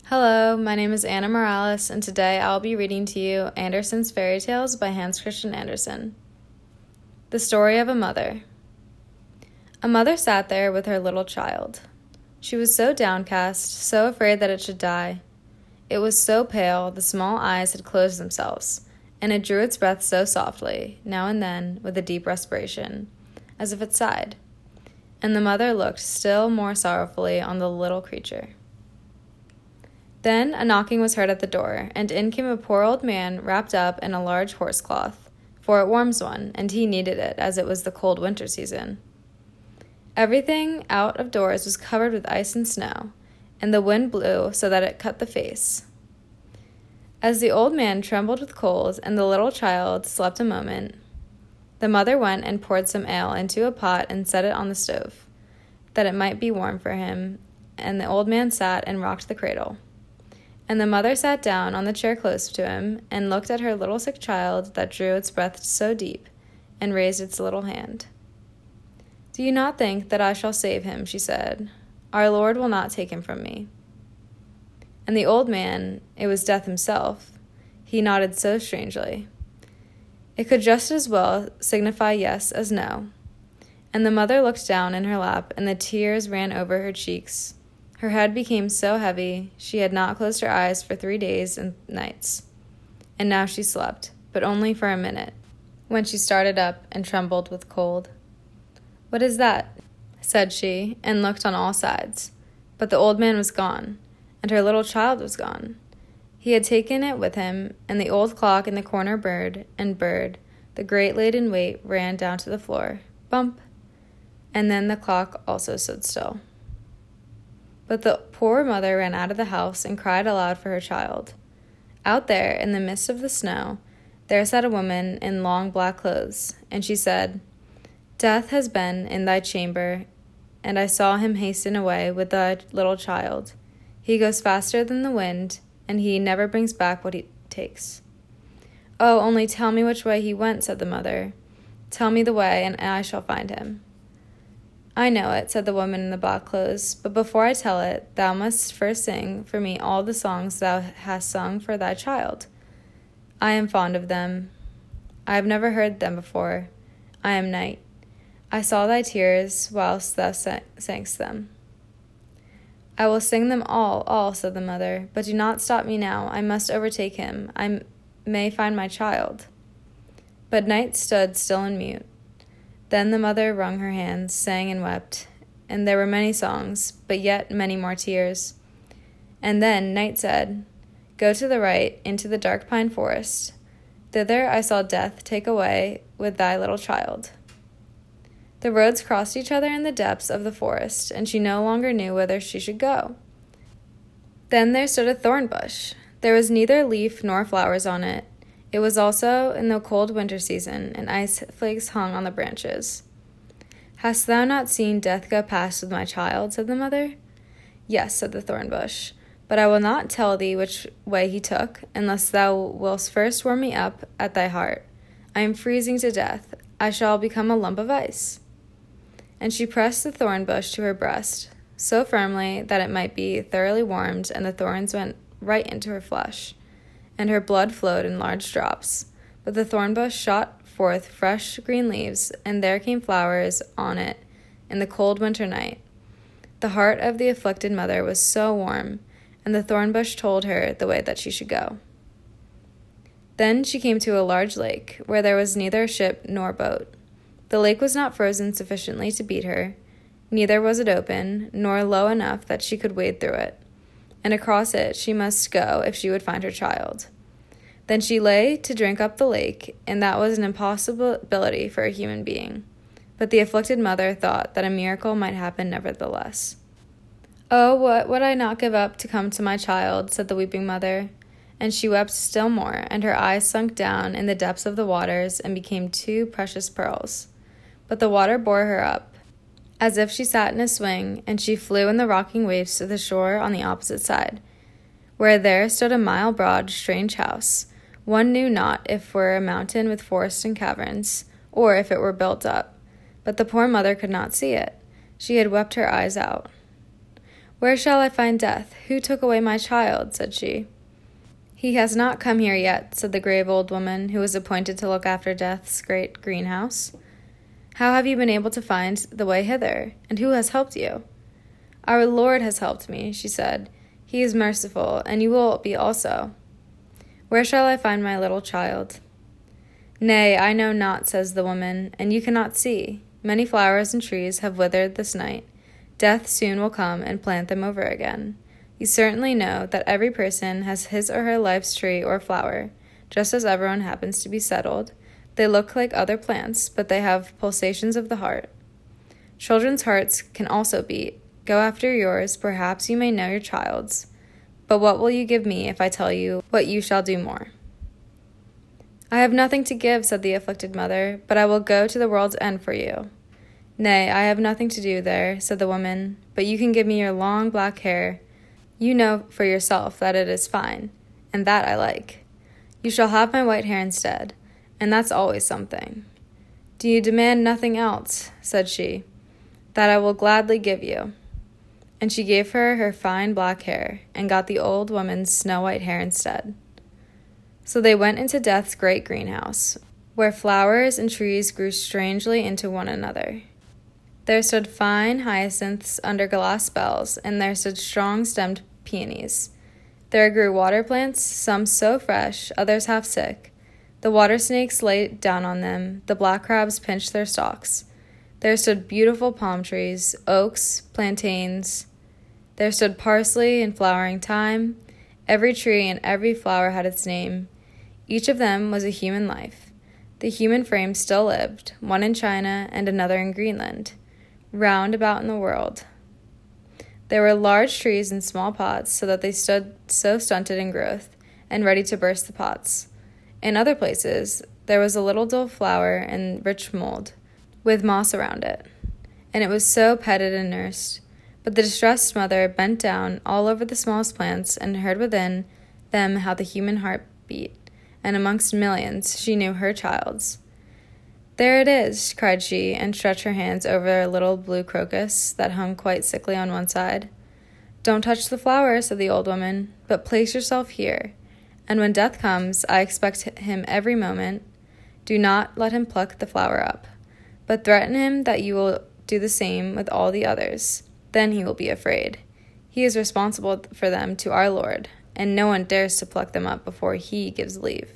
Hello, my name is Anna Morales, and today I'll be reading to you Andersen's Fairy Tales by Hans Christian Andersen. The Story of a Mother. A mother sat there with her little child. She was so downcast, so afraid that it should die. It was so pale, the small eyes had closed themselves, and it drew its breath so softly, now and then, with a deep respiration, as if it sighed. And the mother looked still more sorrowfully on the little creature. Then a knocking was heard at the door, and in came a poor old man wrapped up in a large horsecloth, for it warms one, and he needed it, as it was the cold winter season. Everything out of doors was covered with ice and snow, and the wind blew so that it cut the face. As the old man trembled with cold, and the little child slept a moment, the mother went and poured some ale into a pot and set it on the stove, that it might be warm for him, and the old man sat and rocked the cradle. And the mother sat down on the chair close to him and looked at her little sick child that drew its breath so deep and raised its little hand. "Do you not think that I shall save him?" she said. "Our Lord will not take him from me." And the old man, it was Death himself, he nodded so strangely. It could just as well signify yes as no. And the mother looked down in her lap, and the tears ran over her cheeks. Her head became so heavy, she had not closed her eyes for 3 days and nights. And now she slept, but only for a minute, when she started up and trembled with cold. "What is that?" said she, and looked on all sides. But the old man was gone, and her little child was gone. He had taken it with him, and the old clock in the corner burred, the great laden weight ran down to the floor. Bump! And then the clock also stood still. But the poor mother ran out of the house and cried aloud for her child. Out there, in the midst of the snow, there sat a woman in long black clothes, and she said, "Death has been in thy chamber, and I saw him hasten away with thy little child. He goes faster than the wind, and he never brings back what he takes." "Oh, only tell me which way he went," said the mother. "Tell me the way, and I shall find him." "I know it," said the woman in the black clothes, "but before I tell it, thou must first sing for me all the songs thou hast sung for thy child. I am fond of them. I have never heard them before. I am Night. I saw thy tears whilst thou sangst them." "I will sing them all," said the mother, "but do not stop me now. I must overtake him. I may find my child." But Night stood still and mute. Then the mother wrung her hands, sang and wept, and there were many songs, but yet many more tears. And then Night said, "Go to the right, into the dark pine forest. Thither I saw Death take away with thy little child." The roads crossed each other in the depths of the forest, and she no longer knew whither she should go. Then there stood a thorn bush. There was neither leaf nor flowers on it. It was also in the cold winter season, and ice flakes hung on the branches. "Hast thou not seen Death go past with my child?" said the mother. "Yes," said the thorn bush, "but I will not tell thee which way he took, unless thou wilt first warm me up at thy heart. I am freezing to death. I shall become a lump of ice." And she pressed the thorn bush to her breast, so firmly that it might be thoroughly warmed, and the thorns went right into her flesh, and her blood flowed in large drops. But the thorn bush shot forth fresh green leaves, and there came flowers on it in the cold winter night. The heart of the afflicted mother was so warm, and the thorn bush told her the way that she should go. Then she came to a large lake, where there was neither ship nor boat. The lake was not frozen sufficiently to beat her, neither was it open, nor low enough that she could wade through it, and across it she must go if she would find her child. Then she lay to drink up the lake, and that was an impossibility for a human being. But the afflicted mother thought that a miracle might happen nevertheless. "Oh, what would I not give up to come to my child?" said the weeping mother. And she wept still more, and her eyes sunk down in the depths of the waters and became 2 precious pearls. But the water bore her up, as if she sat in a swing, and she flew in the rocking waves to the shore on the opposite side, where there stood a mile-broad, strange house. One knew not if it were a mountain with forests and caverns, or if it were built up. But the poor mother could not see it. She had wept her eyes out. "Where shall I find Death? Who took away my child?" said she. "He has not come here yet," said the grave old woman who was appointed to look after Death's great greenhouse. "How have you been able to find the way hither, and who has helped you?" "Our Lord has helped me," she said. "He is merciful, and you will be also." "Where shall I find my little child?" "Nay, I know not," says the woman, "and you cannot see. Many flowers and trees have withered this night. Death soon will come and plant them over again. You certainly know that every person has his or her life's tree or flower, just as everyone happens to be settled. They look like other plants, but they have pulsations of the heart. Children's hearts can also beat. Go after yours, perhaps you may know your child's. But what will you give me if I tell you what you shall do more?" "I have nothing to give," said the afflicted mother, "but I will go to the world's end for you." "Nay, I have nothing to do there," said the woman, "but you can give me your long black hair. You know for yourself that it is fine, and that I like. You shall have my white hair instead, and that's always something." "Do you demand nothing else?" said she. "That I will gladly give you." And she gave her her fine black hair, and got the old woman's snow-white hair instead. So they went into Death's great greenhouse, where flowers and trees grew strangely into one another. There stood fine hyacinths under glass bells, and there stood strong-stemmed peonies. There grew water plants, some so fresh, others half sick. The water snakes lay down on them, the black crabs pinched their stalks. There stood beautiful palm trees, oaks, plantains. There stood parsley and flowering thyme. Every tree and every flower had its name. Each of them was a human life. The human frame still lived, one in China and another in Greenland, round about in the world. There were large trees in small pots, so that they stood so stunted in growth, and ready to burst the pots. In other places, there was a little dull flower in rich mold, with moss around it, and it was so petted and nursed. But the distressed mother bent down all over the smallest plants and heard within them how the human heart beat, and amongst millions she knew her child's. "There it is," cried she, and stretched her hands over a little blue crocus that hung quite sickly on one side. "Don't touch the flower," said the old woman, "but place yourself here, and when Death comes, I expect him every moment. Do not let him pluck the flower up, but threaten him that you will do the same with all the others. Then he will be afraid. He is responsible for them to our Lord, and no one dares to pluck them up before he gives leave."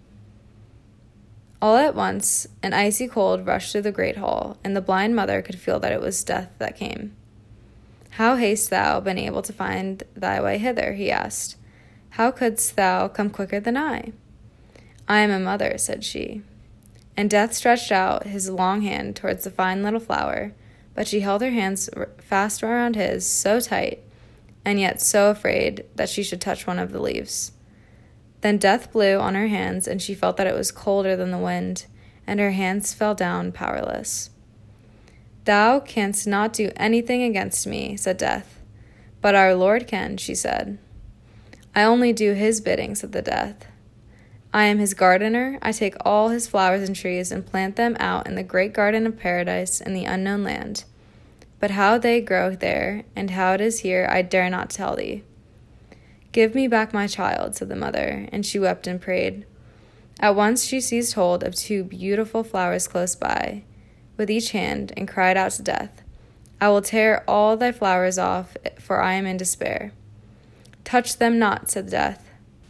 All at once, an icy cold rushed through the great hall, and the blind mother could feel that it was Death that came. "How hast thou been able to find thy way hither?" he asked. "How couldst thou come quicker than I?" "I am a mother," said she. And Death stretched out his long hand towards the fine little flower, but she held her hands fast around his, so tight, and yet so afraid that she should touch one of the leaves. Then Death blew on her hands, and she felt that it was colder than the wind, and her hands fell down powerless. "Thou canst not do anything against me," said Death. "But our Lord can," she said. "I only do his bidding," said the Death. "I am his gardener. I take all his flowers and trees and plant them out in the great garden of paradise in the unknown land. But how they grow there, and how it is here, I dare not tell thee." "Give me back my child," said the mother, and she wept and prayed. At once she seized hold of two beautiful flowers close by, with each hand, and cried out to Death, "I will tear all thy flowers off, for I am in despair." "Touch them not," said Death.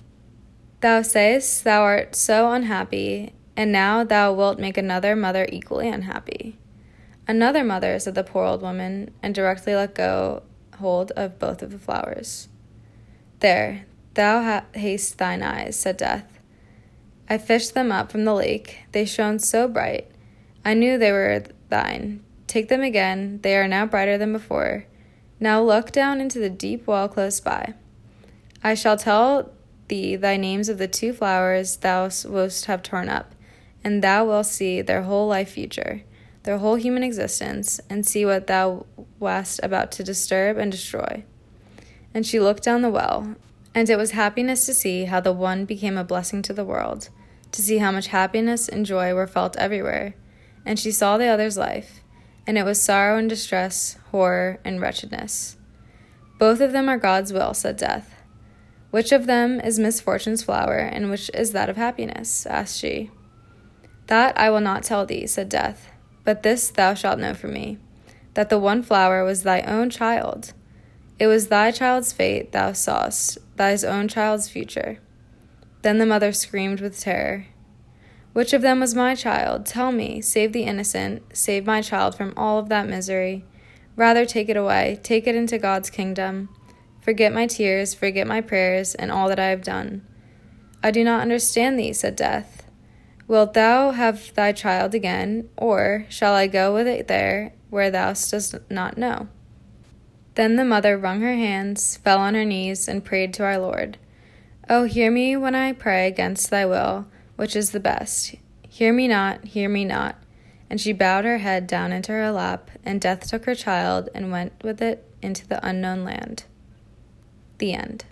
"Thou sayest thou art so unhappy, and now thou wilt make another mother equally unhappy." "Another mother," said the poor old woman, and directly let go hold of both of the flowers. "There, thou hast thine eyes," said Death. "I fished them up from the lake. They shone so bright. I knew they were thine. Take them again. They are now brighter than before. Now look down into the deep well close by. I shall tell thee thy names of the two flowers thou wouldst have torn up, and thou wilt see their whole life future, their whole human existence, and see what thou wast about to disturb and destroy." And she looked down the well, and it was happiness to see how the one became a blessing to the world, to see how much happiness and joy were felt everywhere. And she saw the other's life, and it was sorrow and distress, horror and wretchedness. Both of them are God's will, said Death. Which of them is misfortune's flower, and which is that of happiness? Asked she. That I will not tell thee, said Death, but this thou shalt know from me, that the one flower was thy own child. It was thy child's fate thou sawest, thy own child's future. Then the mother screamed with terror. Which of them was my child? Tell me, save the innocent, save my child from all of that misery. Rather take it away, take it into God's kingdom. Forget my tears, forget my prayers, and all that I have done. I do not understand thee, said Death. Wilt thou have thy child again, or shall I go with it there where thou dost not know? Then the mother wrung her hands, fell on her knees, and prayed to our Lord. Oh, hear me when I pray against thy will, which is the best. Hear me not, hear me not. And she bowed her head down into her lap, and Death took her child and went with it into the unknown land. The end.